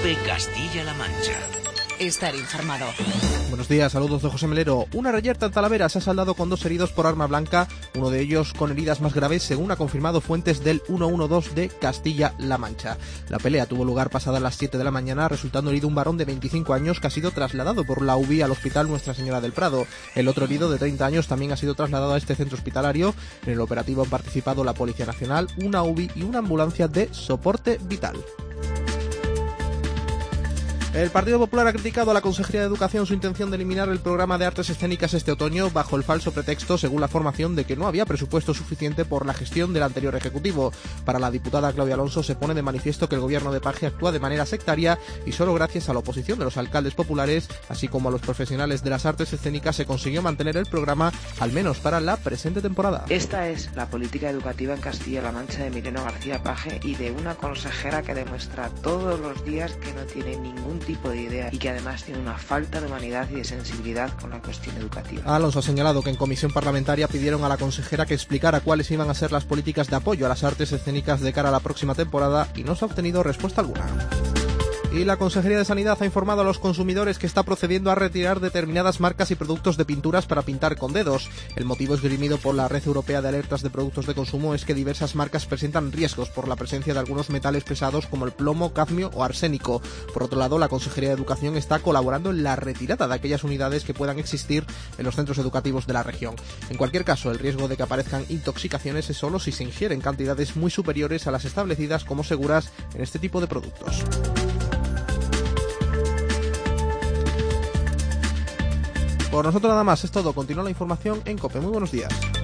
COPE Castilla-La Mancha. Estar informado. Buenos días, saludos de José Melero. Una reyerta en Talavera se ha saldado con 2 heridos por arma blanca, uno de ellos con heridas más graves, según ha confirmado fuentes del 112 de Castilla-La Mancha. La pelea tuvo lugar pasadas las 7 de la mañana, resultando herido un varón de 25 años que ha sido trasladado por la UBI al Hospital Nuestra Señora del Prado. El otro herido de 30 años también ha sido trasladado a este centro hospitalario. En el operativo han participado la Policía Nacional, una UBI y una ambulancia de soporte vital. El Partido Popular ha criticado a la Consejería de Educación su intención de eliminar el programa de artes escénicas este otoño bajo el falso pretexto, según la formación, de que no había presupuesto suficiente por la gestión del anterior Ejecutivo. Para la diputada Claudia Alonso se pone de manifiesto que el gobierno de Paje actúa de manera sectaria y solo gracias a la oposición de los alcaldes populares, así como a los profesionales de las artes escénicas, se consiguió mantener el programa, al menos para la presente temporada. Esta es la política educativa en Castilla-La Mancha de Emiliano García Paje y de una consejera que demuestra todos los días que no tiene ningún tipo de idea y que además tiene una falta de humanidad y de sensibilidad con la cuestión educativa. Alonso ha señalado que en comisión parlamentaria pidieron a la consejera que explicara cuáles iban a ser las políticas de apoyo a las artes escénicas de cara a la próxima temporada y no se ha obtenido respuesta alguna. Y la Consejería de Sanidad ha informado a los consumidores que está procediendo a retirar determinadas marcas y productos de pinturas para pintar con dedos. El motivo esgrimido por la Red Europea de Alertas de Productos de Consumo es que diversas marcas presentan riesgos por la presencia de algunos metales pesados como el plomo, cadmio o arsénico. Por otro lado, la Consejería de Educación está colaborando en la retirada de aquellas unidades que puedan existir en los centros educativos de la región. En cualquier caso, el riesgo de que aparezcan intoxicaciones es solo si se ingieren cantidades muy superiores a las establecidas como seguras en este tipo de productos. Por nosotros nada más, es todo. Continúa la información en COPE. Muy buenos días.